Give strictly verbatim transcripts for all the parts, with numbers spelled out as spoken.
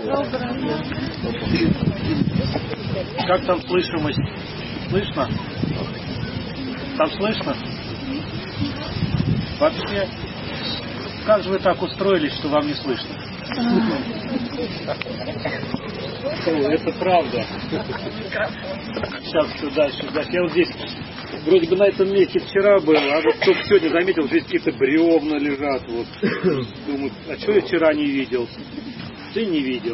Как там слышимость? Слышно? Там слышно? Вообще, как же вы так устроились, что вам не слышно? Это правда. Сейчас все дальше. Я вот здесь, вроде бы на этом месте вчера был, а вот только сегодня заметил, здесь какие-то бревна лежат. Вот. Думаю, а что я вчера не видел? Ты не видел.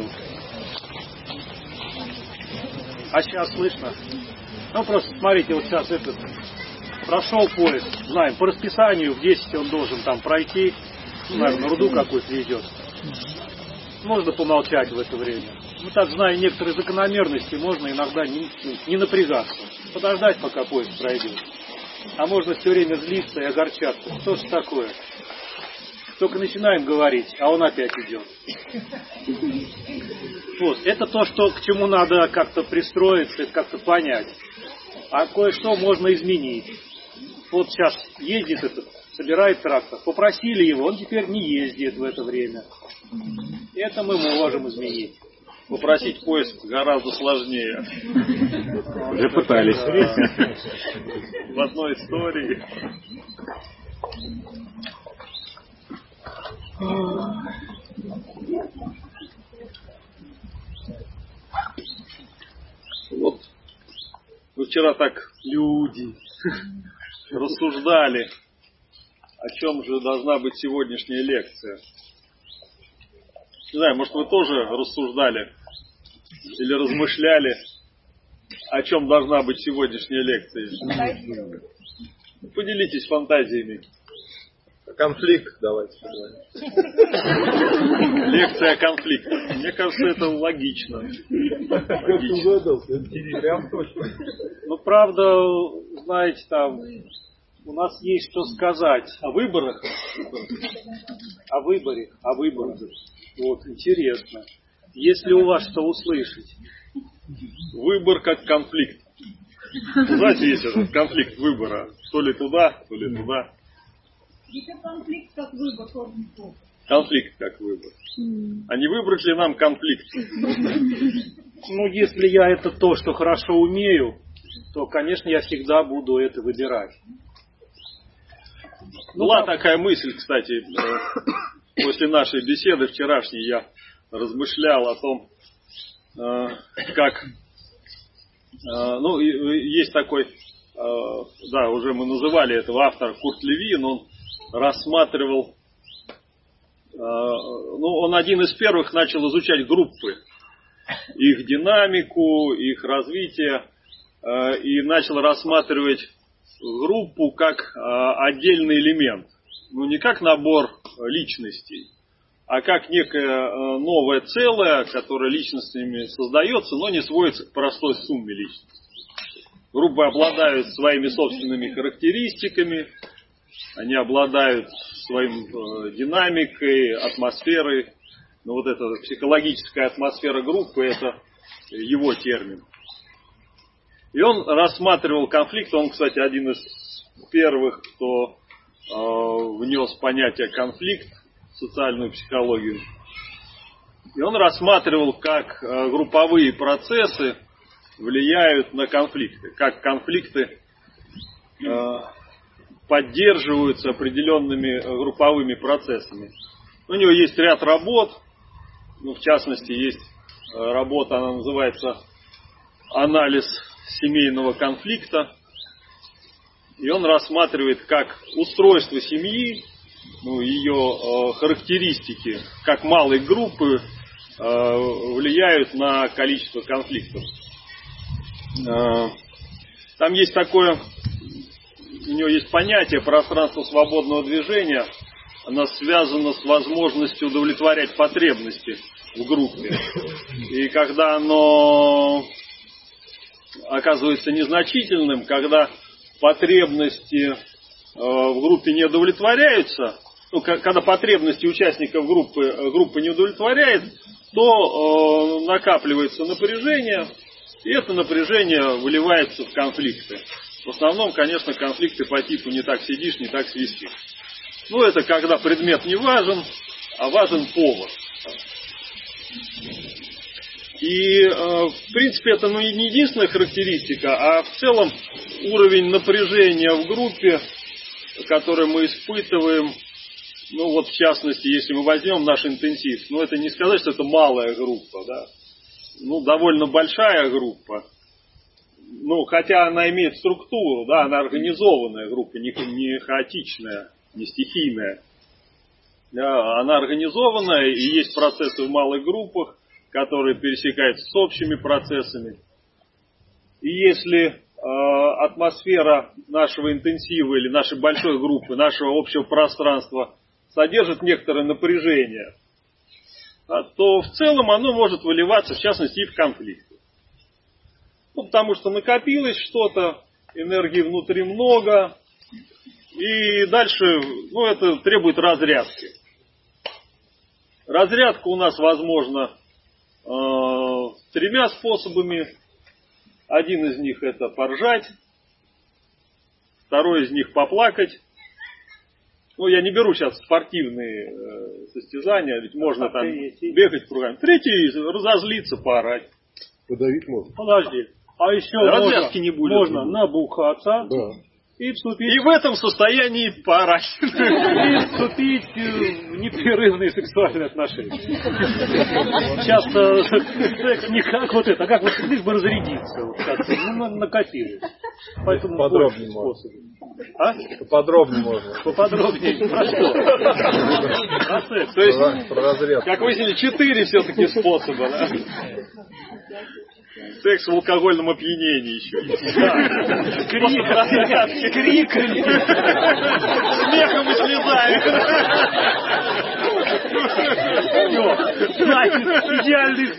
А сейчас слышно? Ну просто смотрите, вот сейчас этот прошел поезд, знаем, по расписанию в десять он должен там пройти, ну, наверное, руду какую-то везет. Можно помолчать в это время. Ну так, зная некоторые закономерности, можно иногда не, не напрягаться, подождать, пока поезд пройдет. А можно все время злиться и огорчаться. Что ж такое? Только начинаем говорить, а он опять идет. Вот. Это то, что, к чему надо как-то пристроиться, как-то понять. А кое-что можно изменить. Вот сейчас ездит этот, собирает трактор. Попросили его, он теперь не ездит в это время. Это мы можем изменить. Попросить поезд гораздо сложнее. Уже пытались. В одной истории. Вот мы вчера так, люди, рассуждали, о чем же должна быть сегодняшняя лекция. Не знаю, может, вы тоже рассуждали или размышляли, о чем должна быть сегодняшняя лекция. Поделитесь фантазиями. Конфликт давайте. Лекция о конфликтах. Мне кажется, это логично. логично. Ну, правда, знаете, там у нас есть что сказать о выборах. О выборе. О выборах. Вот, интересно. Если у вас что услышать. Выбор как конфликт. Знаете, есть этот конфликт выбора. То ли туда, то ли туда. Это конфликт как выбор. Конфликт как выбор. А не выбрать ли нам конфликт? Ну, если я это то, что хорошо умею, то, конечно, я всегда буду это выбирать. Была ну, такая мысль, кстати, после нашей беседы вчерашней я размышлял о том, как, ну, есть такой, да, уже мы называли этого автора Курт Левин, он рассматривал, ну, он один из первых начал изучать группы, их динамику, их развитие, и начал рассматривать группу как отдельный элемент. Ну, не как набор личностей, а как некое новое целое, которое личностями создается, но не сводится к простой сумме личностей. Группы обладают своими собственными характеристиками, они обладают своим динамикой, атмосферой. Ну, вот эта психологическая атмосфера группы, это его термин. И он рассматривал конфликт, он, кстати, один из первых, кто э, внес понятие конфликт в социальную психологию. И он рассматривал, как э, групповые процессы влияют на конфликты, как конфликты э, поддерживаются определенными групповыми процессами. У него есть ряд работ, ну, в частности, есть работа, она называется «Анализ семейного конфликта». И он рассматривает, как устройство семьи, ну, ее э, характеристики, как малой группы э, влияют на количество конфликтов. Э, там есть такое, у него есть понятие пространства свободного движения, оно связано с возможностью удовлетворять потребности в группе. И когда оно оказывается незначительным, когда потребности в группе не удовлетворяются, ну, когда потребности участников группы, группы не удовлетворяет, то накапливается напряжение, и это напряжение выливается в конфликты. В основном, конечно, конфликты по типу «не так сидишь, не так свистишь». Ну, это когда предмет не важен, а важен повод. И, в принципе, это ну, не единственная характеристика, а в целом уровень напряжения в группе, который мы испытываем, ну вот в частности, если мы возьмем наш интенсив, ну это не сказать, что это малая группа, да, ну довольно большая группа, ну хотя она имеет структуру, да, она организованная группа, не, не хаотичная, не стихийная, да, она организованная и есть процессы в малых группах, которые пересекаются с общими процессами. И если э, атмосфера нашего интенсива или нашей большой группы, нашего общего пространства содержит некоторое напряжение, да, то в целом оно может выливаться, в частности, и в конфликты. Ну, потому что накопилось что-то, энергии внутри много, и дальше ну, это требует разрядки. Разрядка у нас возможна тремя способами. Один из них это поржать, второй из них поплакать. Ну, я не беру сейчас спортивные э, состязания, ведь можно а там третий? бегать кругами. Третий разозлиться, поорать. Подавить можно. Подожди. А еще разрядки можно, не будет. можно набухаться. Да. И вступить. И в этом состоянии поорать. И вступить в непрерывные сексуальные отношения. Часто секс не как вот это, а как вот лишь бы разрядиться. Вот как-то, ну, накопилось. Поэтому подробнее можно. А? Поподробнее можно. Поподробнее. Про что? Про секс. То есть, про, про разрядку. Как выяснили, четыре все-таки способа, да? Секс в алкогольном опьянении еще. Да. Крик, крик, смехом и слезами. Все, значит, идеальный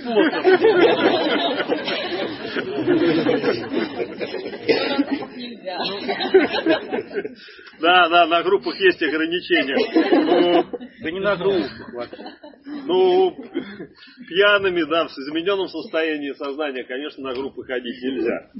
способ. Да, да, на группах есть ограничения. Ну, да не на группах вообще. Ну, пьяными, да, в измененном состоянии сознания, конечно, на группы ходить нельзя.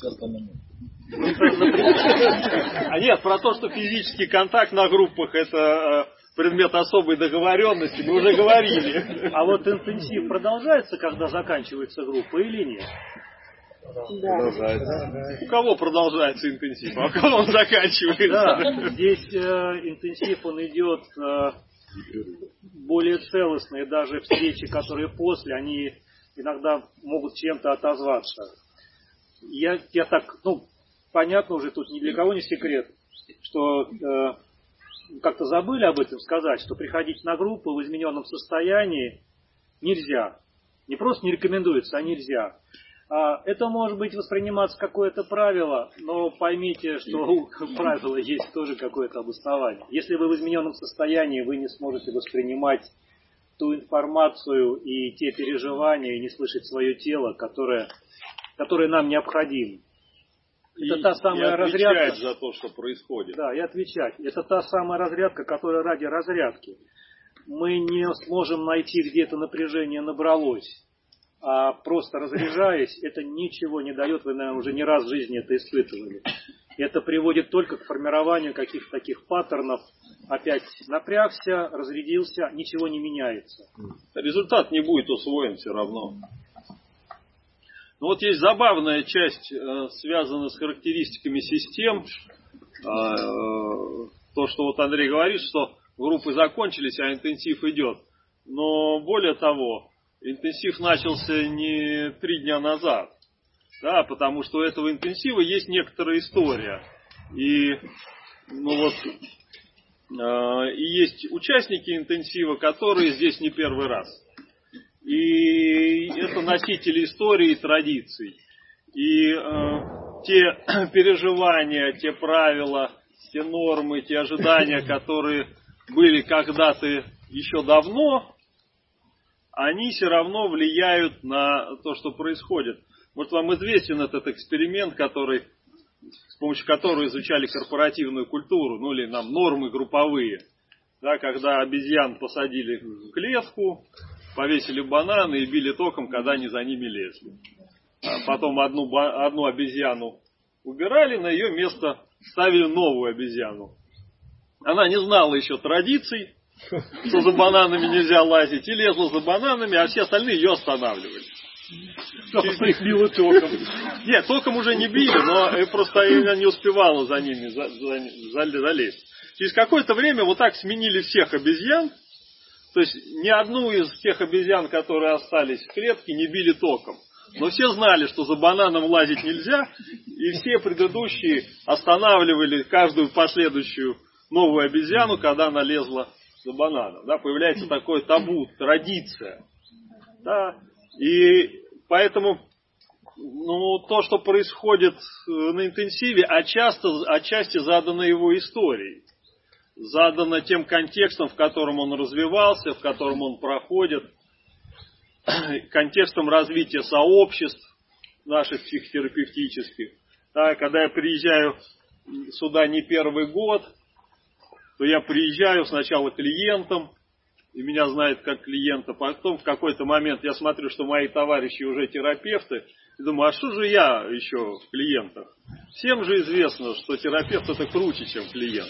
А нет, про то, что физический контакт на группах это предмет особой договоренности, мы уже говорили. А вот интенсив продолжается, когда заканчивается группа или нет? Да. Продолжается. У кого продолжается интенсив, а у кого он заканчивается? Да, здесь э, интенсив, он идет э, более целостные, даже встречи, которые после, они иногда могут чем-то отозваться. Я, я так, ну, понятно уже, тут ни для кого не секрет, что э, как-то забыли об этом сказать, что приходить на группу в измененном состоянии нельзя. Не просто не рекомендуется, а нельзя. Это может быть восприниматься какое-то правило, но поймите, что у правила есть тоже какое-то обоснование. Если вы в измененном состоянии, вы не сможете воспринимать ту информацию и те переживания, и не слышать свое тело, которое, которое нам необходимо. Это и, та самая и разрядка. за то, что происходит. Да, и отвечать. Это та самая разрядка, которая ради разрядки. Мы не сможем найти, где это напряжение набралось. А просто разряжаясь, это ничего не дает. Вы, наверное, уже не раз в жизни это испытывали. Это приводит только к формированию каких-то таких паттернов. Опять напрягся, разрядился, ничего не меняется. Результат не будет усвоен все равно. Но вот есть забавная часть, связанная с характеристиками систем. То, что вот Андрей говорит, что группы закончились, а интенсив идет. Но более того, интенсив начался не три дня назад, да, потому что у этого интенсива есть некоторая история. И, ну вот, э, и есть участники интенсива, которые здесь не первый раз. И это носители истории и традиций. И э, те переживания, те правила, те нормы, те ожидания, которые были когда-то еще давно, они все равно влияют на то, что происходит. Может, вам известен этот эксперимент, который, с помощью которого изучали корпоративную культуру, ну или нам нормы групповые. Да, когда обезьян посадили в клетку, повесили бананы и били током, когда они за ними лезли. А потом одну, одну обезьяну убирали, на ее место ставили новую обезьяну. Она не знала еще традиций, что за бананами нельзя лазить, и лезла за бананами, а все остальные ее останавливали. Просто их било током. Нет, током уже не били, но просто я не успевала за ними за, за, залезть. Через какое-то время вот так сменили всех обезьян. То есть ни одну из тех обезьян, которые остались в клетке, не били током. Но все знали, что за бананом лазить нельзя, и все предыдущие останавливали каждую последующую новую обезьяну, когда она лезла за бананом. Да, появляется такое табу, традиция. Да, и поэтому ну, то, что происходит на интенсиве, отчасти, отчасти задано его историей. Задано тем контекстом, в котором он развивался, в котором он проходит, контекстом развития сообществ наших психотерапевтических. Да, когда я приезжаю сюда не первый год, то я приезжаю сначала клиентом, и меня знают как клиента. Потом в какой-то момент я смотрю, что мои товарищи уже терапевты, и думаю, а что же я еще в клиентах? Всем же известно, что терапевт это круче, чем клиент.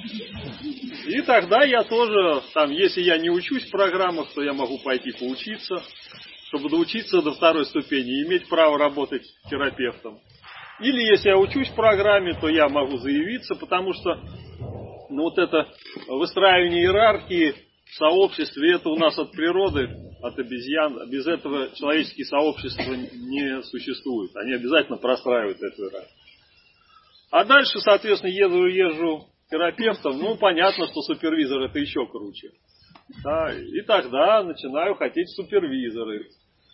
И тогда я тоже, там, если я не учусь в программах, то я могу пойти поучиться, чтобы доучиться до второй ступени и иметь право работать терапевтом. Или если я учусь в программе, то я могу заявиться, потому что ну, вот это выстраивание иерархии в сообществе, это у нас от природы, от обезьян. Без этого человеческие сообщества не существуют. Они обязательно простраивают эту иерархию. А дальше, соответственно, езжу, езжу терапевтом. Ну, понятно, что супервизор это еще круче. Да, и тогда начинаю хотеть супервизоры.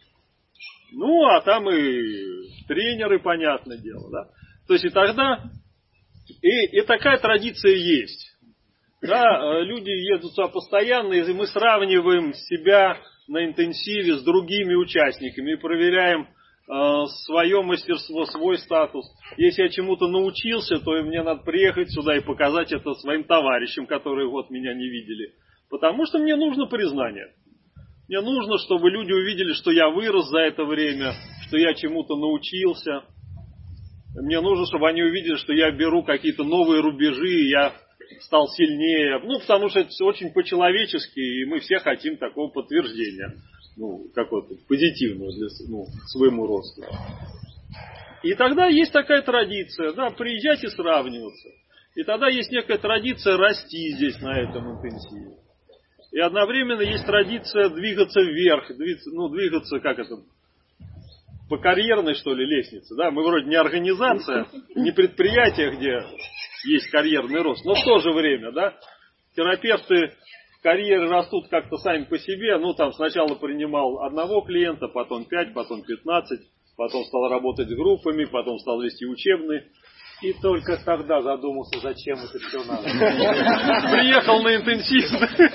Ну, а там и тренеры, понятное дело. Да? То есть и тогда... И, и такая традиция есть. Да, люди едут сюда постоянно, и мы сравниваем себя на интенсиве с другими участниками и проверяем э, свое мастерство, свой статус. Если я чему-то научился, то мне надо приехать сюда и показать это своим товарищам, которые вот меня не видели. Потому что мне нужно признание. Мне нужно, чтобы люди увидели, что я вырос за это время, что я чему-то научился. Мне нужно, чтобы они увидели, что я беру какие-то новые рубежи, я стал сильнее. Ну, потому что это очень по-человечески, и мы все хотим такого подтверждения. Ну, какого-то позитивного для ну, своему росту. И тогда есть такая традиция, да, приезжать и сравниваться. И тогда есть некая традиция расти здесь, на этом интенсиве. И одновременно есть традиция двигаться вверх, двигаться, ну, двигаться, как это, по карьерной, что ли, лестнице. Да? Мы вроде не организация, не предприятие, где есть карьерный рост, но в то же время, да, терапевты в карьере растут как-то сами по себе. Ну, там сначала принимал одного клиента, потом пять, потом пятнадцать, потом стал работать с группами, потом стал вести учебные. И только тогда задумался, зачем это все надо. Приехал на интенсив.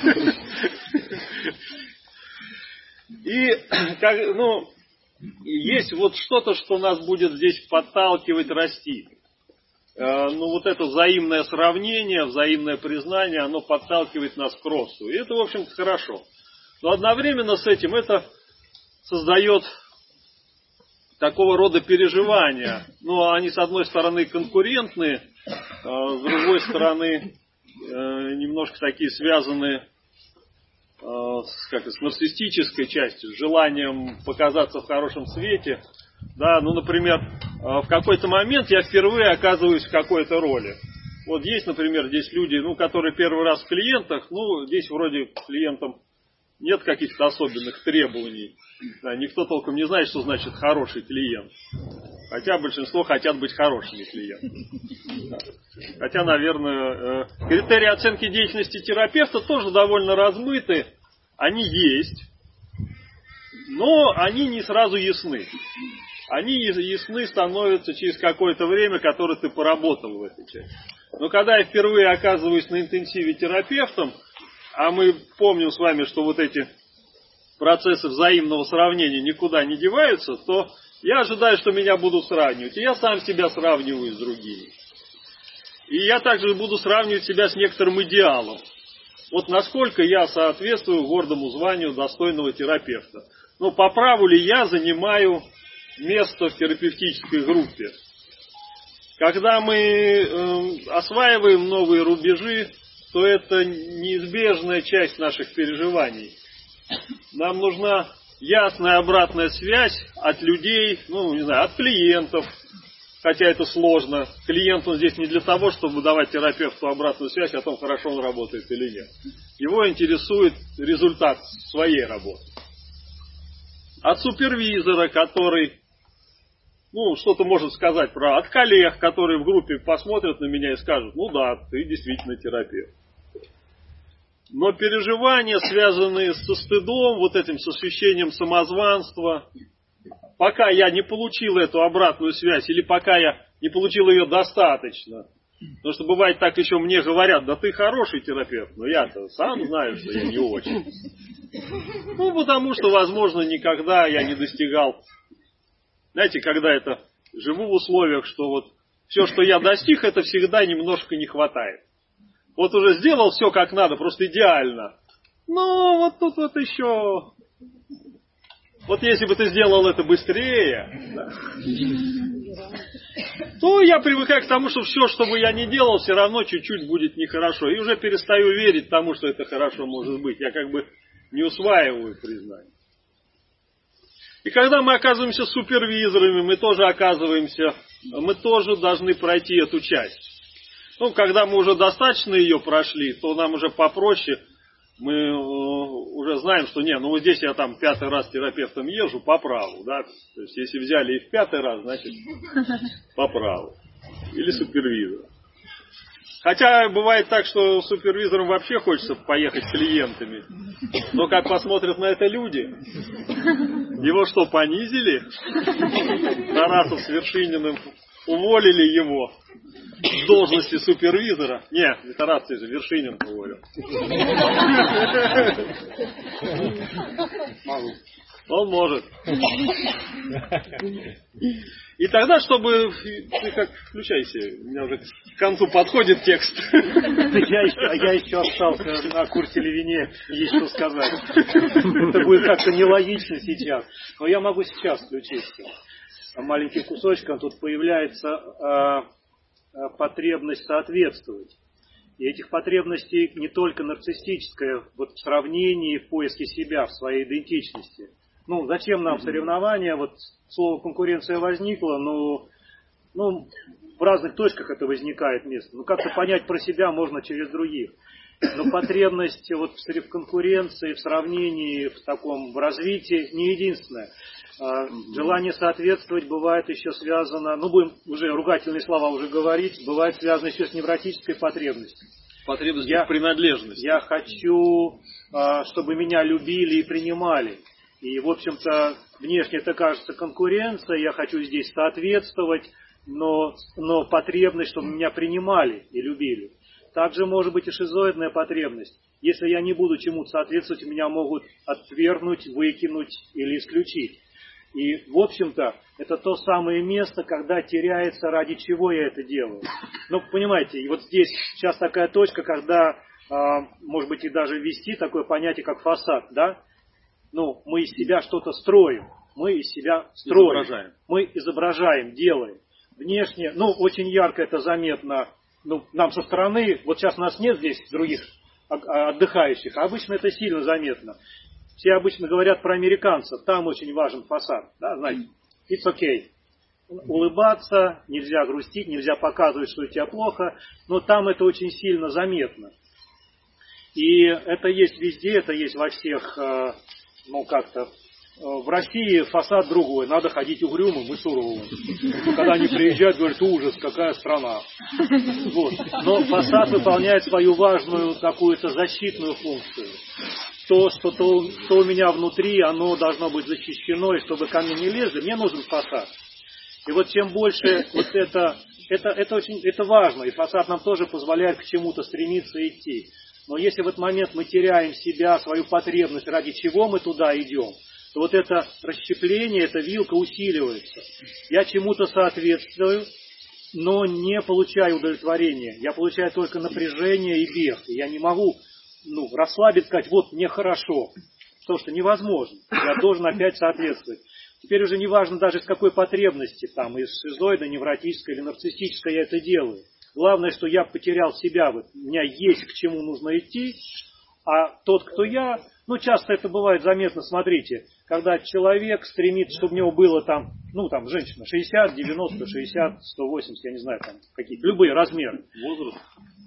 И, как, ну, есть вот что-то, что нас будет здесь подталкивать расти. Ну, вот это взаимное сравнение, взаимное признание, оно подталкивает нас к росту. И это, в общем-то, хорошо. Но одновременно с этим это создает такого рода переживания. Ну, они, с одной стороны, конкурентные, с другой стороны, немножко такие связаны с, как, с нарциссической частью, с желанием показаться в хорошем свете. Да, ну, например, в какой-то момент я впервые оказываюсь в какой-то роли. Вот есть, например, здесь люди, ну, которые первый раз в клиентах, ну, здесь вроде клиентам нет каких-то особенных требований. Да, никто толком не знает, что значит хороший клиент. Хотя большинство хотят быть хорошими клиентами. Хотя, наверное, критерии оценки деятельности терапевта тоже довольно размыты. Они есть, но они не сразу ясны. Они ясны становятся через какое-то время, которое ты поработал в этой части. Но когда я впервые оказываюсь на интенсиве терапевтом, а мы помним с вами, что вот эти процессы взаимного сравнения никуда не деваются, то я ожидаю, что меня будут сравнивать. И я сам себя сравниваю с другими. И я также буду сравнивать себя с некоторым идеалом. Вот насколько я соответствую гордому званию достойного терапевта. Ну, по праву ли я занимаю место в терапевтической группе. Когда мы э, осваиваем новые рубежи, то это неизбежная часть наших переживаний. Нам нужна ясная обратная связь от людей, ну, не знаю, от клиентов. Хотя это сложно. Клиент, он здесь не для того, чтобы давать терапевту обратную связь о том, хорошо он работает или нет. Его интересует результат своей работы. От супервизора, который, ну, что-то может сказать про... От коллег, которые в группе посмотрят на меня и скажут, ну да, ты действительно терапевт. Но переживания, связанные со стыдом, вот этим с ощущением самозванства, пока я не получил эту обратную связь, или пока я не получил ее достаточно. Потому что бывает так еще мне говорят, да ты хороший терапевт, но я-то сам знаю, что я не очень. Ну, потому что, возможно, никогда я не достигал. Знаете, когда это живу в условиях, что вот все, что я достиг, это всегда немножко не хватает. Вот уже сделал все как надо, просто идеально. Но вот тут вот еще... Вот если бы ты сделал это быстрее, да, то я привыкаю к тому, что все, что бы я ни делал, все равно чуть-чуть будет нехорошо. И уже перестаю верить тому, что это хорошо может быть. Я как бы не усваиваю признание. И когда мы оказываемся супервизорами, мы тоже оказываемся, мы тоже должны пройти эту часть. Ну, когда мы уже достаточно ее прошли, то нам уже попроще. Мы уже знаем, что не, ну вот здесь я там пятый раз терапевтом езжу по праву, да. То есть если взяли и в пятый раз, значит по праву. Или супервизор. Хотя бывает так, что супервизорам вообще хочется поехать с клиентами. Но как посмотрят на это люди? Его что, понизили? Тарасов с Вершининым уволили его с должности супервизора. Нет, не Тарас, же Вершинин уволил. Он может. И тогда, чтобы... Ты как, включайся, у меня уже к концу подходит текст. Я еще, я еще остался на курсе Левине, есть что сказать. Это будет как-то нелогично сейчас. Но я могу сейчас включиться. Маленьким кусочком тут появляется э, э, потребность соответствовать. И этих потребностей не только нарциссическая вот, в сравнении, в поиске себя, в своей идентичности. Ну, зачем нам соревнования? Вот слово конкуренция возникло, но ну, в разных точках это возникает место. Ну, как-то понять про себя можно через других. Но потребность вот, в конкуренции, в сравнении, в таком в развитии не единственная. Желание соответствовать бывает еще связано, ну будем уже ругательные слова уже говорить, бывает связано еще с невротической потребностью. Потребность в принадлежности. Я хочу, чтобы меня любили и принимали. И, в общем-то, внешне это кажется конкуренция, я хочу здесь соответствовать, но, но потребность, чтобы меня принимали и любили. Также может быть и шизоидная потребность. Если я не буду чему-то соответствовать, меня могут отвергнуть, выкинуть или исключить. И, в общем-то, это то самое место, когда теряется, ради чего я это делаю. Ну, понимаете, и вот здесь сейчас такая точка, когда, э, может быть, и даже ввести такое понятие, как фасад, да? Ну, мы из себя что-то строим, мы из себя строим, изображаем. мы изображаем, делаем. Внешне, ну, очень ярко это заметно, ну, нам со стороны, вот сейчас нас нет здесь других отдыхающих, а обычно это сильно заметно. Все обычно говорят про американцев, там очень важен фасад, да, знаете, it's okay. Улыбаться, нельзя грустить, нельзя показывать, что у тебя плохо, но там это очень сильно заметно. И это есть везде, это есть во всех, ну как-то, в России фасад другой, надо ходить угрюмым и суровым. Когда они приезжают, говорят, ужас, какая страна. Вот. Но фасад выполняет свою важную какую-то защитную функцию. То, что то, то у меня внутри, оно должно быть защищено, и чтобы ко мне не лезли, мне нужен фасад. И вот чем больше вот это, это, это очень это важно, и фасад нам тоже позволяет к чему-то стремиться идти. Но если в этот момент мы теряем себя, свою потребность, ради чего мы туда идем, то вот это расщепление, эта вилка усиливается. Я чему-то соответствую, но не получаю удовлетворения. Я получаю только напряжение и бег. И я не могу ну, расслабиться, сказать, вот мне хорошо. Потому что невозможно. Я должен опять соответствовать. Теперь уже не важно даже из какой потребности, там, из шизоида, невротической или нарциссической я это делаю. Главное, что я потерял себя. Вот, у меня есть к чему нужно идти, а тот, кто я, Ну, часто это бывает заметно, смотрите, когда человек стремится, чтобы у него было там, ну, там, женщина, шестьдесят, девяносто, шестьдесят, сто восемьдесят, я не знаю, там, какие-то, любые размеры. Возраст.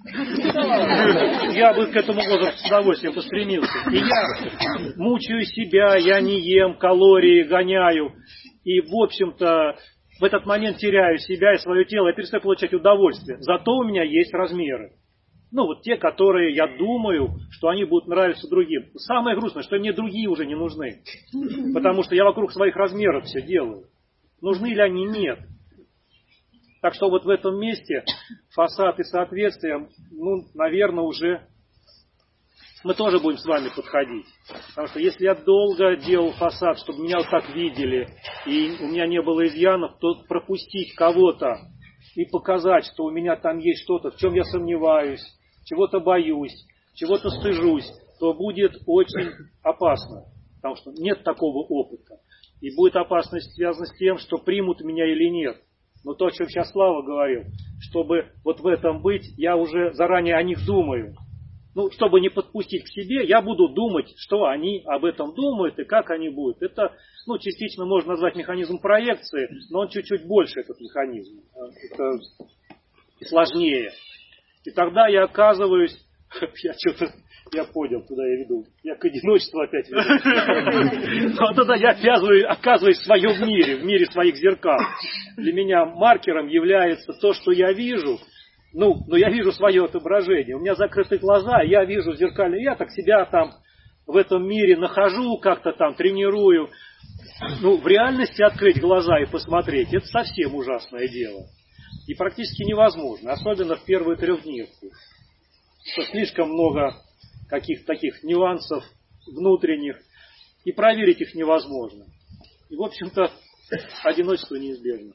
Я бы к этому возрасту с удовольствием постремился. И я мучаю себя, я не ем, калории гоняю. И, в общем-то, в этот момент теряю себя и свое тело. Я перестаю получать удовольствие. Зато у меня есть размеры. Ну, вот те, которые я думаю, что они будут нравиться другим. Самое грустное, что мне другие уже не нужны. Потому что я вокруг своих размеров все делаю. Нужны ли они? Нет. Так что вот в этом месте фасад и соответствие, ну, наверное, уже мы тоже будем с вами подходить. Потому что если я долго делал фасад, чтобы меня вот так видели, и у меня не было изъянов, то пропустить кого-то и показать, что у меня там есть что-то, в чем я сомневаюсь, чего-то боюсь, чего-то стыжусь, то будет очень опасно. Потому что нет такого опыта. И будет опасность связана с тем, что примут меня или нет. Но то, о чем сейчас Слава говорил, чтобы вот в этом быть, я уже заранее о них думаю. Ну, чтобы не подпустить к себе, я буду думать, что они об этом думают и как они будут. Это, ну, частично можно назвать механизм проекции, но он чуть-чуть больше, этот механизм. Это сложнее. И тогда я оказываюсь, я что-то, я понял, куда я веду. Я к одиночеству опять веду. Но тогда я оказываюсь в своем мире, в мире своих зеркал. Для меня маркером является то, что я вижу. Ну, но я вижу свое отображение. У меня закрыты глаза, я вижу зеркально. Я так себя там в этом мире нахожу, как-то там тренирую. Ну, в реальности открыть глаза и посмотреть, это совсем ужасное дело. И практически невозможно, особенно в первые трехдневку. Что слишком много каких-то таких нюансов внутренних, и проверить их невозможно. И, в общем-то, одиночество неизбежно.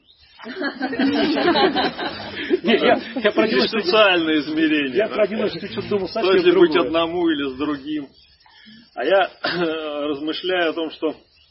Нет, я, я про одиночество... Социальное измерение. Я про одиночество что-то думал совсем другое. Стоит ли быть одному или с другим. А я размышляю о том, что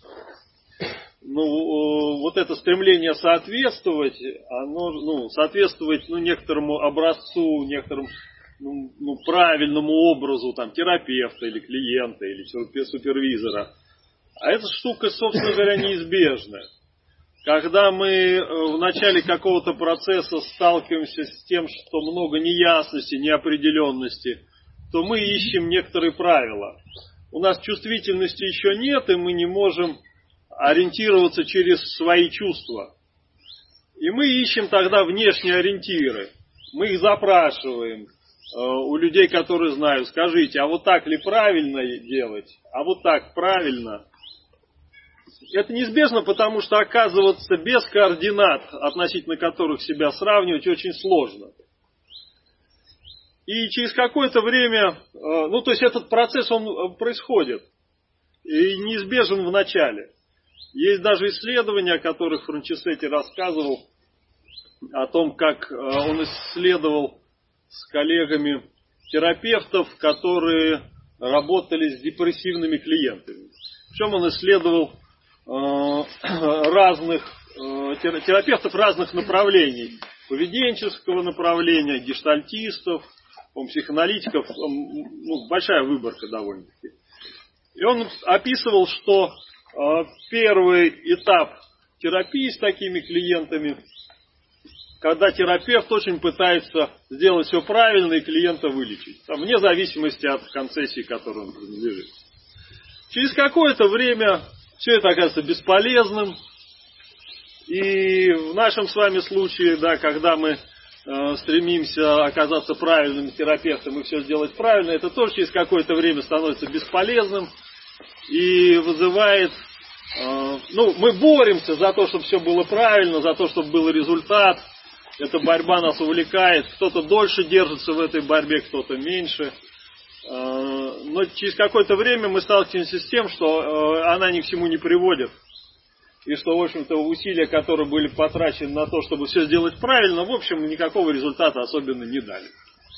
ну, вот это стремление соответствовать, оно, ну, соответствовать ну, некоторому образцу, некоторому ну, ну, правильному образу там, терапевта или клиента или супервизора. А эта штука, собственно говоря, неизбежная. Когда мы в начале какого-то процесса сталкиваемся с тем, что много неясности, неопределенности, то мы ищем некоторые правила. У нас чувствительности еще нет, и мы не можем ориентироваться через свои чувства. И мы ищем тогда внешние ориентиры. Мы их запрашиваем у людей, которые знают. Скажите, а вот так ли правильно делать? А вот так правильно? Это неизбежно, потому что оказываться без координат, относительно которых себя сравнивать, очень сложно. И через какое-то время, ну то есть этот процесс, он происходит и неизбежен в начале. Есть даже исследования, о которых Франческетти рассказывал, о том, как он исследовал с коллегами терапевтов, которые работали с депрессивными клиентами. Причем он исследовал разных терапевтов разных направлений. Поведенческого направления, гештальтистов, психоаналитиков. Ну, большая выборка довольно-таки. И он описывал, что первый этап терапии с такими клиентами, когда терапевт очень пытается сделать все правильно и клиента вылечить, там, вне зависимости от концессии, которой он принадлежит. Через какое-то время все это оказывается бесполезным. И в нашем с вами случае, да, когда мы э, стремимся оказаться правильным терапевтом и все сделать правильно, это тоже через какое-то время становится бесполезным и вызывает... Э, ну, мы боремся за то, чтобы все было правильно, за то, чтобы был результат. Эта борьба нас увлекает. Кто-то дольше держится в этой борьбе, кто-то меньше. Но через какое-то время мы сталкиваемся с тем, что она ни к чему не приводит. И что, в общем-то, усилия, которые были потрачены на то, чтобы все сделать правильно, в общем, никакого результата особенно не дали.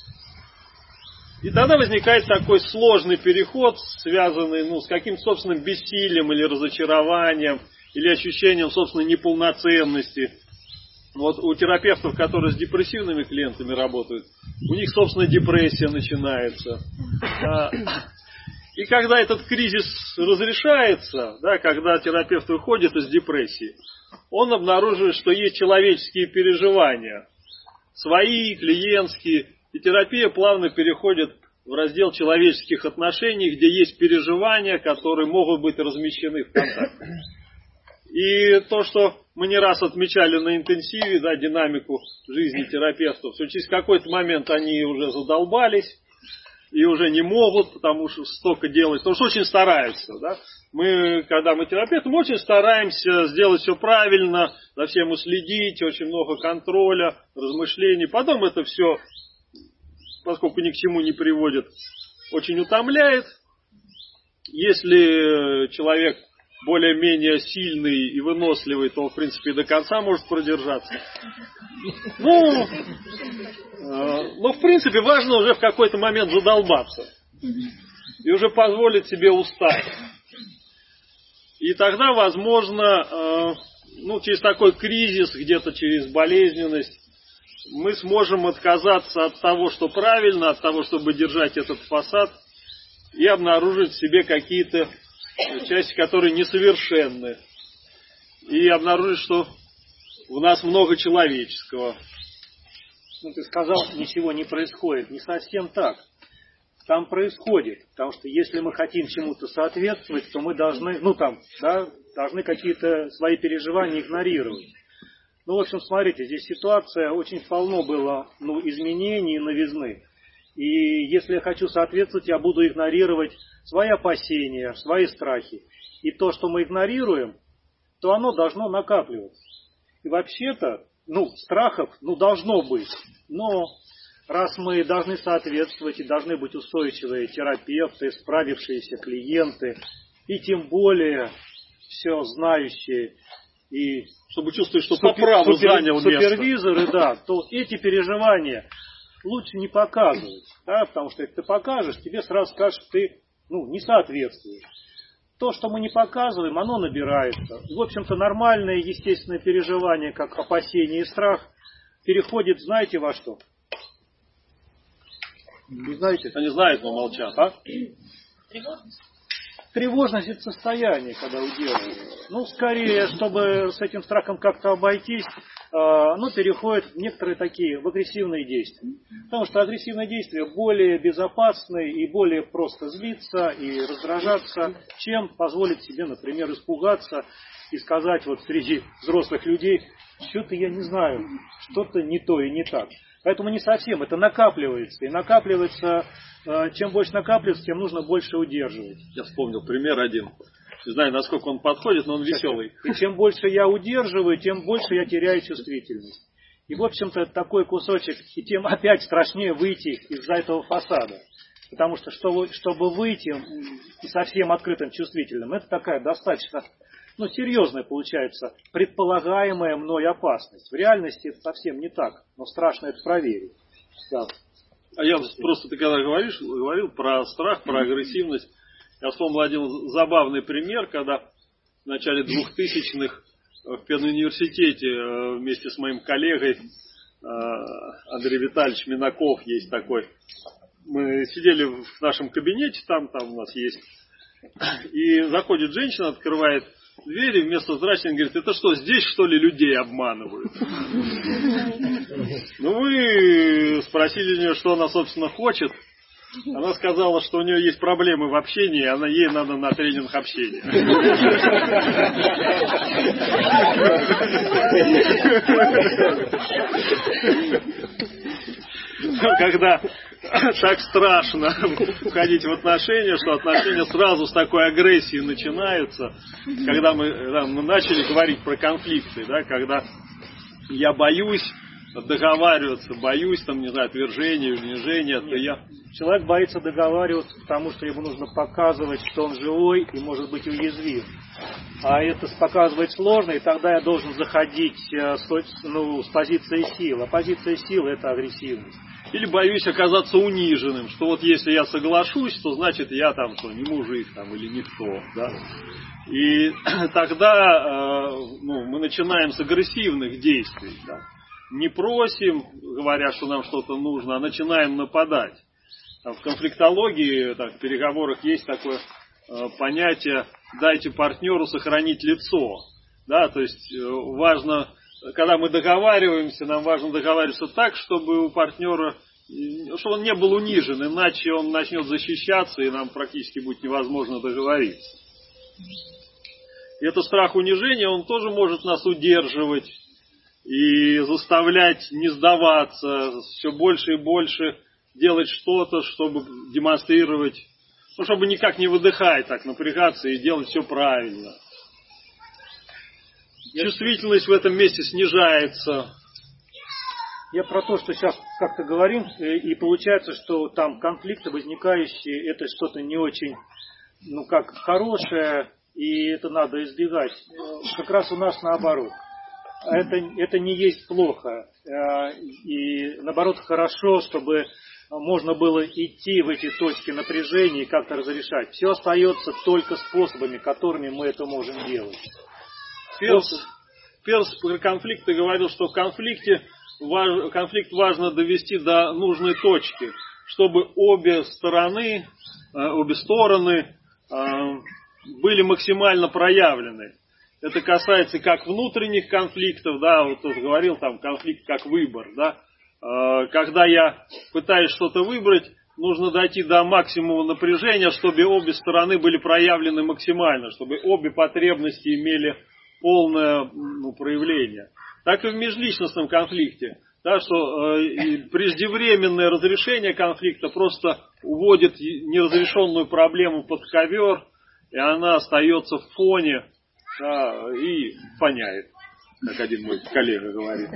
И тогда возникает такой сложный переход, связанный ну, с каким-то собственным бессилием или разочарованием, или ощущением собственной неполноценности. Вот у терапевтов, которые с депрессивными клиентами работают, у них, собственно, депрессия начинается. И когда этот кризис разрешается, да, когда терапевт выходит из депрессии, он обнаруживает, что есть человеческие переживания, свои, клиентские, и терапия плавно переходит в раздел человеческих отношений, где есть переживания, которые могут быть размещены в контакте. И то, что мы не раз отмечали на интенсиве, да, динамику жизни терапевтов, что через какой-то момент они уже задолбались и уже не могут, потому что столько делать, потому что очень стараются. Да. Мы, когда мы терапевты, мы очень стараемся сделать все правильно, за всем уследить, очень много контроля, размышлений. Потом это все, поскольку ни к чему не приводит, очень утомляет. Если человек более-менее сильный и выносливый, то, в принципе, и до конца может продержаться. Ну, но, в принципе, важно уже в какой-то момент задолбаться. И уже позволить себе устать. И тогда, возможно, ну, через такой кризис, где-то через болезненность, мы сможем отказаться от того, что правильно, от того, чтобы держать этот фасад, и обнаружить в себе какие-то части, которые несовершенны. И обнаружить, что в нас много человеческого. Ну, ты сказал, ничего не происходит. Не совсем так. Там происходит. Потому что если мы хотим чему-то соответствовать, то мы должны, ну там, да, должны какие-то свои переживания игнорировать. Ну, в общем, смотрите, здесь ситуация, очень полно было, ну, изменений и новизны. И если я хочу соответствовать, я буду игнорировать свои опасения, свои страхи. И то, что мы игнорируем, то оно должно накапливаться. И вообще-то, ну, страхов, ну, должно быть. Но раз мы должны соответствовать и должны быть устойчивые терапевты, справившиеся клиенты, и тем более все знающие, и чтобы чувствовать, что по праву занял место. Супервизоры, да, то эти переживания лучше не показывать. Да, потому что если ты покажешь, тебе сразу скажут, что ты, ну, не соответствуешь. То, что мы не показываем, оно набирается. В общем-то, нормальное, естественное переживание, как опасение и страх, переходит, знаете, во что? Не знаете? Они знают, но молчат. А? Тревожность. Тревожность – это состояние, когда удерживают. Ну, скорее, чтобы с этим страхом как-то обойтись, оно переходит в некоторые такие, в агрессивные действия. Потому что агрессивные действия более безопасны и более просто злиться и раздражаться, чем позволить себе, например, испугаться и сказать вот среди взрослых людей, что-то я не знаю, что-то не то и не так. Поэтому не совсем, это накапливается. И накапливается, чем больше накапливается, тем нужно больше удерживать. Я вспомнил пример один. Не знаю, насколько он подходит, но он веселый. И чем больше я удерживаю, тем больше я теряю чувствительность. И, в общем-то, такой кусочек, и тем опять страшнее выйти из-за этого фасада. Потому что, чтобы выйти и совсем открытым, чувствительным, это такая достаточно, ну, серьезная получается, предполагаемая мной опасность. В реальности это совсем не так, но страшно это проверить. Да. А я просто, ты когда говоришь, говорил про страх, про агрессивность, я вспомнил один забавный пример, когда в начале двухтысячных в педуниверситете вместе с моим коллегой Андрей Витальевич Минаков есть такой. Мы сидели в нашем кабинете, там, там у нас есть, и заходит женщина, открывает дверь, и вместо «здравствуйте» говорит: это что, здесь что ли людей обманывают? Ну, мы спросили у нее, что она, собственно, хочет. Она сказала, что у нее есть проблемы в общении, а ей надо на тренинг общения. Когда так страшно входить в отношения, что отношения сразу с такой агрессией начинаются, когда мы, да, мы начали говорить про конфликты, да, когда я боюсь договариваться, боюсь, там, не знаю, отвержения, унижения, то я... Человек боится договариваться, потому что ему нужно показывать, что он живой и может быть уязвим. А это показывать сложно, и тогда я должен заходить с, ну, с позиции силы. А позиция силы – это агрессивность. Или боюсь оказаться униженным, что вот если я соглашусь, то значит я там что, не мужик там, или никто. Да? И тогда ну, мы начинаем с агрессивных действий. Да? Не просим, говоря, что нам что-то нужно, а начинаем нападать. в конфликтологии, так, в переговорах есть такое понятие «дайте партнеру сохранить лицо». Да, то есть важно, когда мы договариваемся, нам важно договариваться так, чтобы у партнера, чтобы он не был унижен, иначе он начнет защищаться, и нам практически будет невозможно договориться. И этот страх унижения, он тоже может нас удерживать и заставлять не сдаваться, все больше и больше делать что-то, чтобы демонстрировать, ну, чтобы никак не выдыхать, так напрягаться и делать все правильно. Чувствительность в этом месте снижается. Я про то, что сейчас как-то говорим, и получается, что там конфликты возникающие, это что-то не очень, ну как, хорошее, и это надо избегать. Как раз у нас наоборот. Это, это не есть плохо. И наоборот хорошо, чтобы можно было идти в эти точки напряжения и как-то разрешать. Все остается только способами, которыми мы это можем делать. Перс, Перс про конфликты говорил, что в конфликте важ, конфликт важно довести до нужной точки, чтобы обе стороны, обе стороны были максимально проявлены. Это касается как внутренних конфликтов, да, вот тут говорил там конфликт как выбор, да. Когда я пытаюсь что-то выбрать, нужно дойти до максимума напряжения, чтобы обе стороны были проявлены максимально, чтобы обе потребности имели полное, ну, проявление. Так и в межличностном конфликте. Да, что э, преждевременное разрешение конфликта просто уводит неразрешенную проблему под ковер, и она остается в фоне, да, и воняет, как один мой коллега говорит.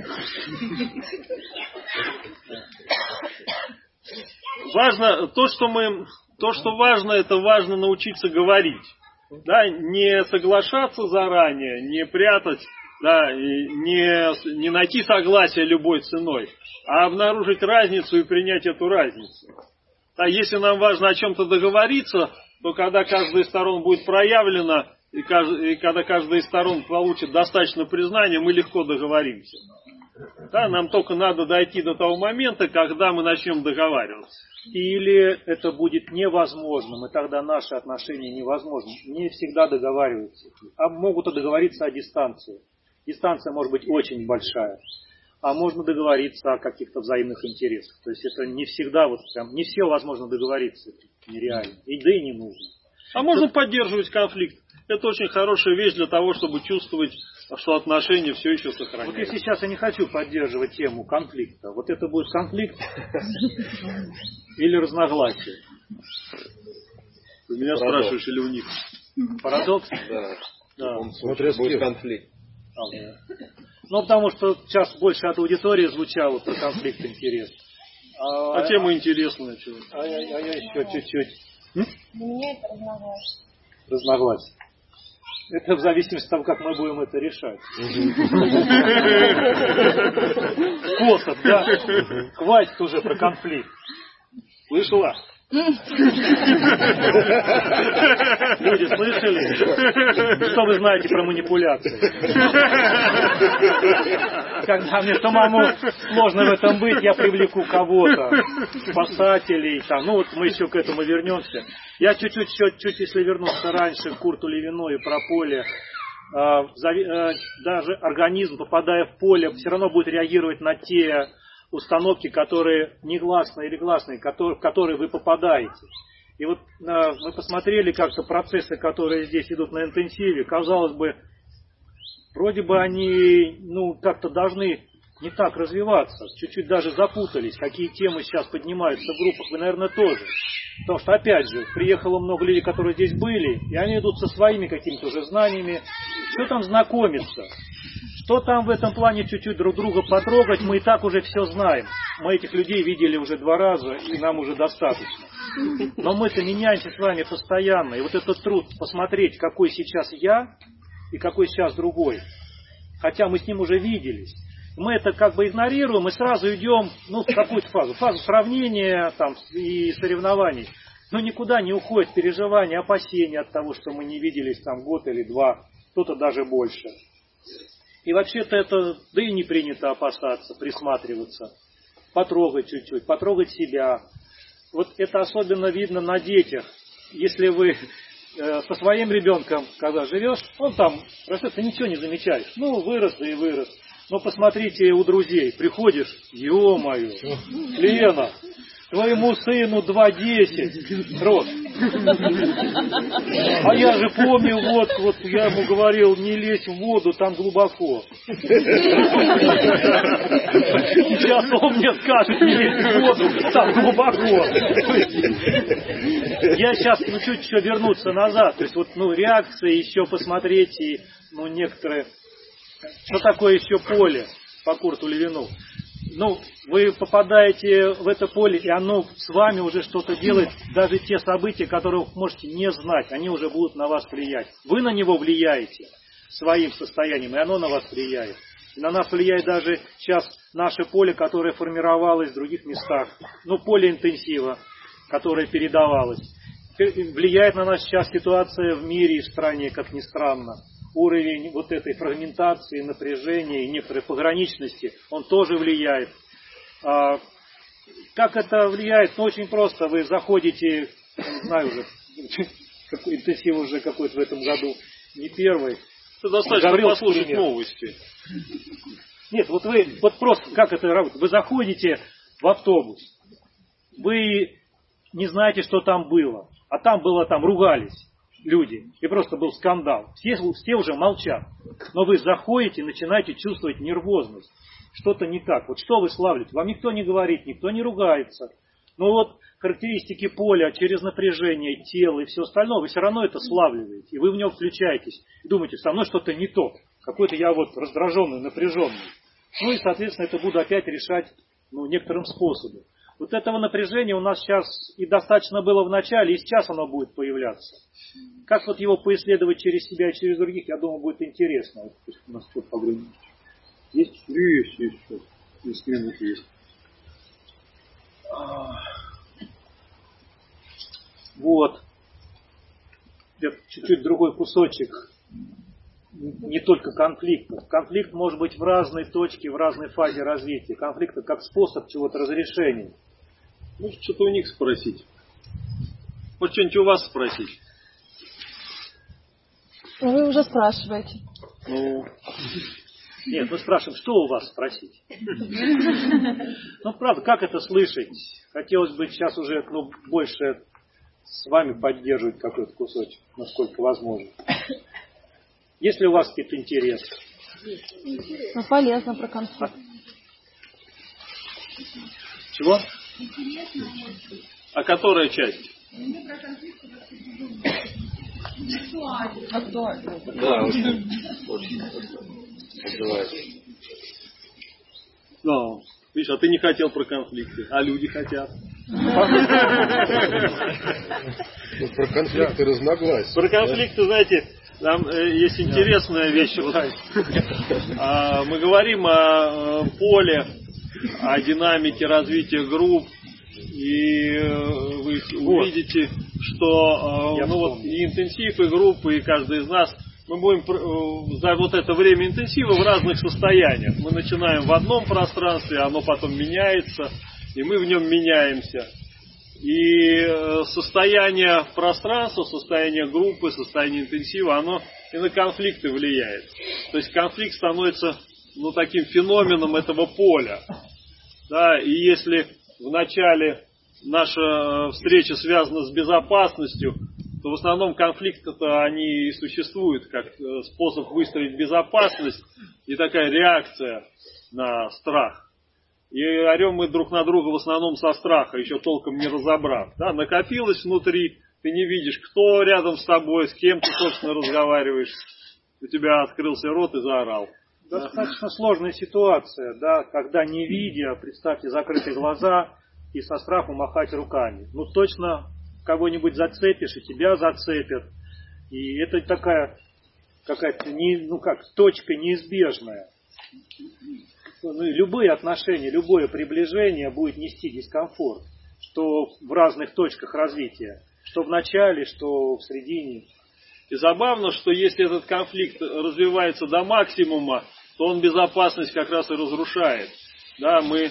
Важно, то, что мы, то, что важно, это важно научиться говорить. Да, не соглашаться заранее, не прятать, да, не, не найти согласие любой ценой, а обнаружить разницу и принять эту разницу. Да, если нам важно о чем-то договориться, то когда каждая из сторон будет проявлена, и, кажд, и когда каждая из сторон получит достаточно признания, мы легко договоримся. Да, нам только надо дойти до того момента, когда мы начнем договариваться. Или это будет невозможным, и тогда наши отношения невозможны. Не всегда договариваются. А могут договориться о дистанции. Дистанция может быть очень большая. А можно договориться о каких-то взаимных интересах. То есть это не всегда, вот прям, не все возможно договориться. Нереально. И да и не нужно. А можно поддерживать конфликт. Это очень хорошая вещь для того, чтобы чувствовать, что отношения все еще сохраняются. Вот если сейчас я не хочу поддерживать тему конфликта, вот это будет конфликт или разногласие? Ты меня спрашиваешь или у них? Парадокс? Да. Да. Он смотря будет конфликт. А, да. Ну, потому что сейчас больше от аудитории звучало про конфликт интерес. А, а тема интересная. Чего? А, а, я, а я еще чуть-чуть. Для меня это разногласие. Разногласие. Это в зависимости от того, как мы будем это решать. Способ, да? Хватит уже про конфликт. Слышала? Люди, слышали? Что вы знаете про манипуляции? Когда мне самому сложно в этом быть, я привлеку кого-то, спасателей, там, ну вот мы еще к этому вернемся. Я чуть-чуть, чуть, если вернуться раньше к Курту Левину и про поле, даже организм, попадая в поле, все равно будет реагировать на те установки, которые негласные или гласные, в которые вы попадаете. И вот мы посмотрели как-то процессы, которые здесь идут на интенсиве. Казалось бы, вроде бы они, ну, как-то должны не так развиваться. Чуть-чуть даже запутались, какие темы сейчас поднимаются в группах. Вы, наверное, тоже. Потому что, опять же, приехало много людей, которые здесь были, и они идут со своими какими-то уже знаниями. Что там знакомиться? Что там в этом плане чуть-чуть друг друга потрогать, мы и так уже все знаем. Мы этих людей видели уже два раза, и нам уже достаточно. Но мы-то меняемся с вами постоянно. И вот этот труд посмотреть, какой сейчас я и какой сейчас другой. Хотя мы с ним уже виделись. Мы это как бы игнорируем и сразу идем, ну, в какую-то фазу. Фазу сравнения там, и соревнований. Но никуда не уходит переживания, опасения от того, что мы не виделись там год или два, кто-то даже больше. И вообще-то это, да и не принято опасаться, присматриваться. Потрогать чуть-чуть, потрогать себя. вот это особенно видно на детях. Если вы э, со своим ребенком, когда живешь, он там растет, ты ничего не замечаешь. Ну, вырос, да и вырос. Но посмотрите у друзей, приходишь, ё-моё, Лена, твоему сыну два десять, рос. А я же помню, вот, вот я ему говорил, не лезь в воду, там глубоко. Сейчас он мне скажет, не лезь в воду, там глубоко. Я сейчас ну, чуть еще вернуться назад. То есть вот ну, реакции еще посмотреть и ну, некоторые... Что такое еще поле по Курту Левину? Ну, вы попадаете в это поле, и оно с вами уже что-то делает. Даже те события, которые вы можете не знать, они уже будут на вас влиять. Вы на него влияете своим состоянием, и оно на вас влияет. И на нас влияет даже сейчас наше поле, которое формировалось в других местах. Ну, поле интенсива, которое передавалось. Влияет на нас сейчас ситуация в мире и в стране, как ни странно. Уровень вот этой фрагментации, напряжения и некоторой пограничности, он тоже влияет. А, как это влияет? Ну, очень просто. Вы заходите, не знаю уже, какой интенсив уже какой-то в этом году, не первый. Это достаточно Гаврил, послушать например. новости. Нет, вот вы, вот просто, как это работает? Вы заходите в автобус, вы не знаете, что там было, а там было, там ругались люди, и просто был скандал. Все, все уже молчат. Но вы заходите и начинаете чувствовать нервозность. Что-то не так. Вот что вы славите? Вам никто не говорит, никто не ругается. Но вот характеристики поля через напряжение, тело и все остальное, вы все равно это славливаете. И вы в нем включаетесь. И думаете, со мной что-то не то. Какой-то я вот раздраженный, напряженный. Ну и, соответственно, это буду опять решать ну, некоторым способом. Вот этого напряжения у нас сейчас и достаточно было в начале, и сейчас оно будет появляться. Как вот его поисследовать через себя и через других, я думаю, будет интересно. Вот, у нас тут по времени. Есть? Есть, есть. Есть минут есть. Вот. Это чуть-чуть другой кусочек. Не только конфликтов. Конфликт может быть в разной точке, в разной фазе развития. Конфликт как способ чего-то разрешения. Может, что-то у них спросить. Вот что-нибудь у вас спросить. Вы уже спрашиваете. Ну, нет, мы спрашиваем, что у вас спросить. Ну, правда, как это слышать? Хотелось бы сейчас уже ну, больше с вами поддерживать какой-то кусочек, насколько возможно. Есть ли у вас какие-то интересы? Ну, полезно про конфликт. Чего? А которая часть? Актуально. Да, очень, очень отзывается. Ну, видишь, а ты не хотел про конфликты, а люди хотят. Ну, про конфликты разногласия. Про конфликты, знаете, там э, есть интересная вещь. Вот, а, мы говорим о э, поле, о динамике развития групп, и э, вы увидите, что э, ну, вот, и интенсив, и группы, и каждый из нас, мы будем э, за вот это время интенсива в разных состояниях. Мы начинаем в одном пространстве, оно потом меняется, и мы в нем меняемся. И состояние пространства, состояние группы, состояние интенсива, оно и на конфликты влияет. То есть конфликт становится ну, таким феноменом этого поля. Да, и если в начале наша встреча связана с безопасностью, то в основном конфликты-то они и существуют как способ выстроить безопасность и такая реакция на страх. И орем мы друг на друга в основном со страха, еще толком не разобрав. Да, накопилось внутри, ты не видишь, кто рядом с тобой, с кем ты, собственно, разговариваешь. У тебя открылся рот и заорал. Достаточно сложная ситуация, да, когда не видя, представьте, закрытые глаза и со страху махать руками. Ну, точно кого-нибудь зацепишь, и тебя зацепят. И это такая какая-то, не, ну как, точка неизбежная. Ну, любые отношения, любое приближение будет нести дискомфорт, что в разных точках развития, что в начале, что в середине. И забавно, что если этот конфликт развивается до максимума, то он безопасность как раз и разрушает. Да, мы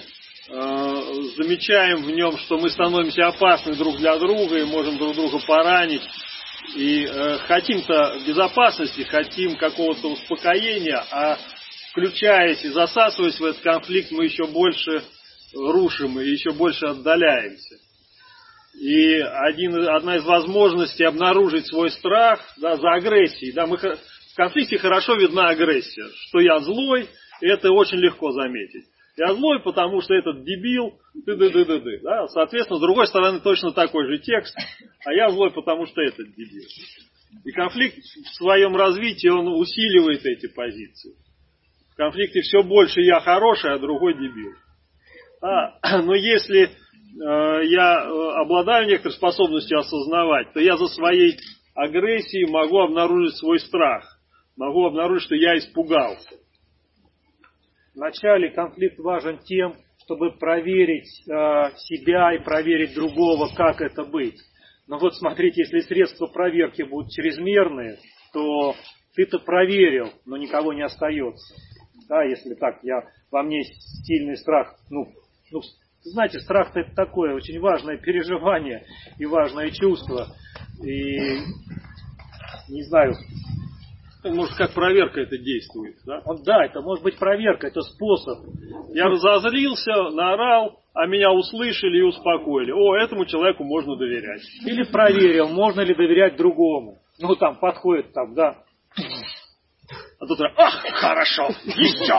замечаем в нем, что мы становимся опасны друг для друга и можем друг друга поранить. И э, хотим-то безопасности, хотим какого-то успокоения, а включаясь и засасываясь в этот конфликт, мы еще больше рушим и еще больше отдаляемся. И один, одна из возможностей обнаружить свой страх, да, за агрессией. Да, мы, в конфликте хорошо видна агрессия, что я злой, и это очень легко заметить. Я злой, потому что этот дебил, ды-ды-ды-ды-ды. Да? Соответственно, с другой стороны, точно такой же текст, а я злой, потому что этот дебил. И конфликт в своем развитии, он усиливает эти позиции. В конфликте все больше я хороший, а другой дебил. А, но если э, я обладаю некоторой способностью осознавать, то я за своей агрессией могу обнаружить свой страх. Могу обнаружить, что я испугался. Вначале конфликт важен тем, чтобы проверить э, себя и проверить другого, как это быть. Но вот смотрите, если средства проверки будут чрезмерные, то ты-то проверил, но никого не остается. Да, если так, я, во мне сильный страх. Ну, ну, знаете, страх-то это такое очень важное переживание и важное чувство. И не знаю... Может, как проверка это действует, да? Вот, да, это может быть проверка, это способ. Я разозлился, наорал, а меня услышали и успокоили. О, этому человеку можно доверять. Или проверил, можно ли доверять другому. Ну, там, подходит там, да. А тут, ах, хорошо, еще.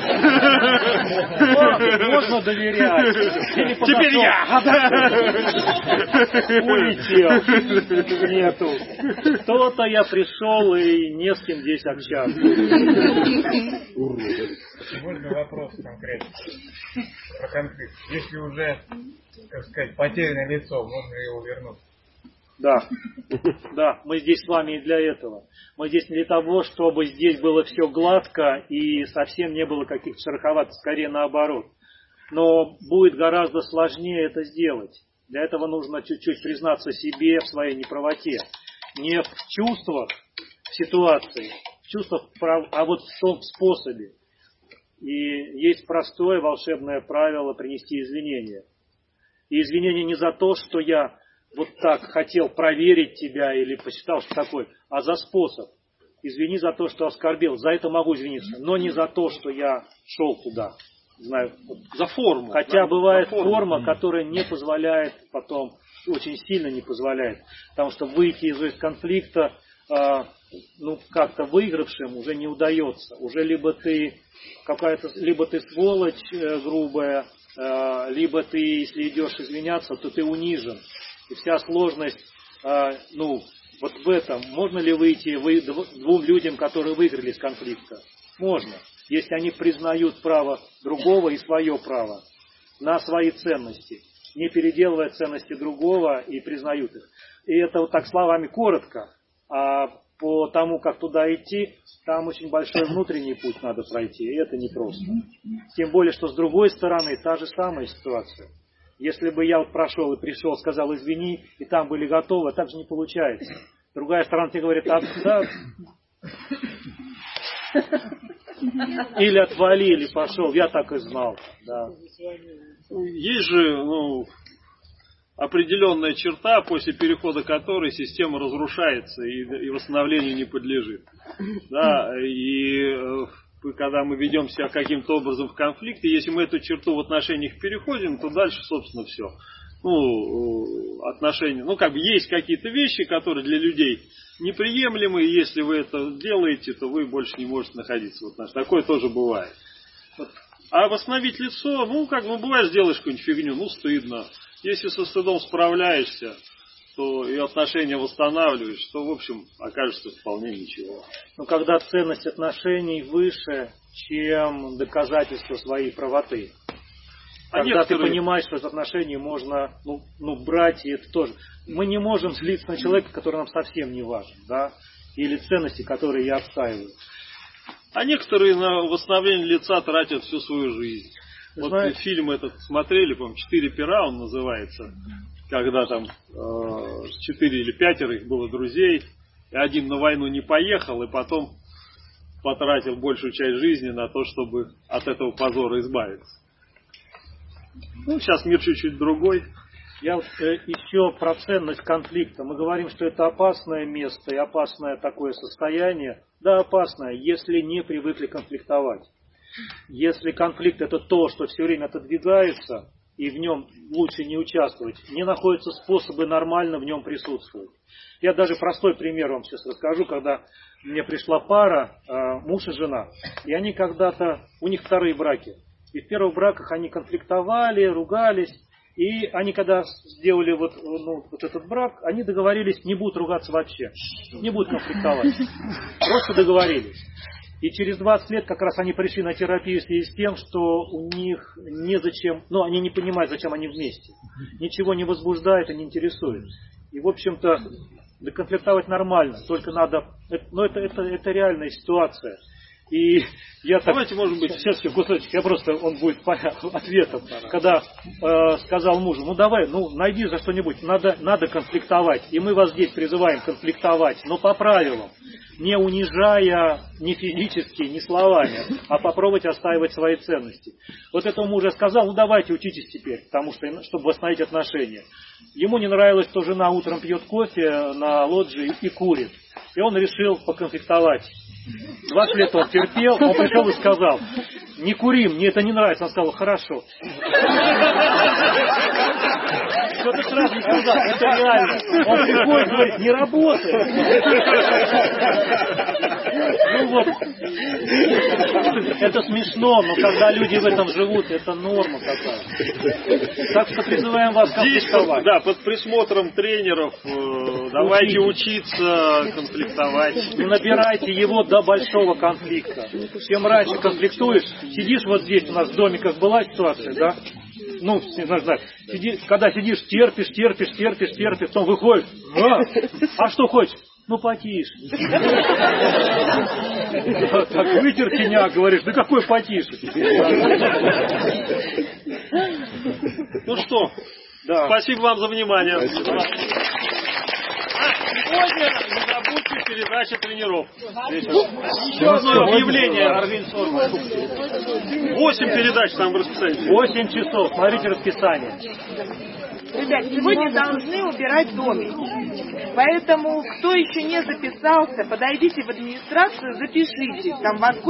Можно доверять. Или теперь я. Улетел. Нету. Кто-то я пришел и не с кем здесь общаться. Можно вопрос конкретно про конфликт. Если уже, так сказать, потерянное лицо, можно его вернуть? Да, да, мы здесь с вами и для этого. Мы здесь не для того, чтобы здесь было все гладко и совсем не было каких-то шероховатых, скорее наоборот. Но будет гораздо сложнее это сделать. Для этого нужно чуть-чуть признаться себе в своей неправоте. Не в чувствах, в ситуации, в чувствах, а вот в том способе. И есть простое волшебное правило принести извинения. И извинения не за то, что я вот так хотел проверить тебя или посчитал, что такой, а за способ. Извини за то, что оскорбил, за это могу извиниться, но не за то, что я шел туда. Знаю, за форму. Хотя да, бывает форму. форма, которая не позволяет потом, очень сильно не позволяет, потому что выйти из конфликта, э, ну, как-то выигравшим уже не удается. Уже либо ты какая-то, либо ты сволочь э, грубая, э, либо ты, если идешь извиняться, то ты унижен. И вся сложность, э, ну, вот в этом. Можно ли выйти вы, двум людям, которые выиграли из конфликта? Можно, если они признают право другого и свое право на свои ценности, не переделывая ценности другого и признают их. И это вот так словами коротко, а по тому, как туда идти, там очень большой внутренний путь надо пройти, и это непросто. Тем более, что с другой стороны та же самая ситуация. Если бы я вот прошел и пришел, сказал извини, и там были готовы, так же не получается. Другая сторона тебе говорит, а, да, или отвали, или пошел, я так и знал. Да. Есть же, ну, определенная черта, после перехода которой система разрушается и, и восстановлению не подлежит. Да, и когда мы ведем себя каким-то образом в конфликте, если мы эту черту в отношениях переходим, то дальше, собственно, все. Ну, отношения, ну, как бы есть какие-то вещи, которые для людей неприемлемы, и если вы это делаете, то вы больше не можете находиться в отношениях. Такое тоже бывает. А восстановить лицо, ну, как бы, бывает, сделаешь какую-нибудь фигню, ну, стыдно. Если со стыдом справляешься, то и отношения восстанавливаешь, то, в общем, окажется вполне ничего. Но когда ценность отношений выше, чем доказательство своей правоты. А Когда некоторые... ты понимаешь, что из отношений можно ну, ну, брать, и это тоже. Мы не можем злиться на человека, который нам совсем не важен, да, или ценности, которые я отстаиваю. А некоторые на восстановление лица тратят всю свою жизнь. Вот знаете, фильм этот смотрели, по-моему, «Четыре пера» он называется, когда там четыре или пятеро их было друзей, и один на войну не поехал, и потом потратил большую часть жизни на то, чтобы от этого позора избавиться. Ну, сейчас мир чуть-чуть другой. Я вот э, еще про ценность конфликта. Мы говорим, что это опасное место и опасное такое состояние. Да, опасное, если не привыкли конфликтовать. Если конфликт это то, что все время отодвигается, и в нем лучше не участвовать, не находятся способы нормально в нем присутствовать. Я даже простой пример вам сейчас расскажу, когда мне пришла пара, э, муж и жена, и они когда-то, у них вторые браки, и в первых браках они конфликтовали, ругались, и они когда сделали вот, ну, вот этот брак, они договорились, не будут ругаться вообще, не будут конфликтовать, просто договорились. И через двадцать лет как раз они пришли на терапию в связи с тем, что у них незачем, ну, они не понимают, зачем они вместе. Ничего не возбуждает и не интересует. И, в общем-то, да, конфликтовать нормально, только надо, это, ну, это, это, это реальная ситуация. И я так, давайте, может быть, сейчас кусочек, я просто, он будет ответом, когда э, сказал мужу, ну давай, ну найди за что-нибудь, надо, надо конфликтовать. И мы вас здесь призываем конфликтовать, но по правилам, не унижая ни физически, ни словами, а попробовать отстаивать свои ценности. Вот этому муж сказал, ну давайте учитесь теперь, потому что, чтобы восстановить отношения. Ему не нравилось, что жена утром пьет кофе на лоджии и курит. И он решил поконфликтовать. двадцать лет он терпел, он пришел и сказал, не кури, мне это не нравится. Он сказал, хорошо. Что ты сразу не сказал, это реально. Он приходит и говорит, не работает. Ну вот, это смешно, но когда люди в этом живут, это норма какая. Так что призываем вас конфликтовать. Да, под присмотром тренеров э, давайте учиться конфликтовать. Не набирайте его до большого конфликта. Чем раньше конфликтуешь, сидишь вот здесь, у нас в домиках была ситуация, да? Ну, сиди, когда сидишь, терпишь, терпишь, терпишь, терпишь, потом выходишь, а, а что хочешь? Ну, потише. Так вытер теняк, говоришь, да какой потише? Ну что, да. Спасибо вам за внимание. Сегодня не забудьте передачи тренеров. Еще одно объявление. Восемь передач там в расписании. Восемь часов. Смотрите расписание. Ребят, сегодня должны убирать домик. Поэтому, кто еще не записался, подойдите в администрацию, запишитесь. Там вас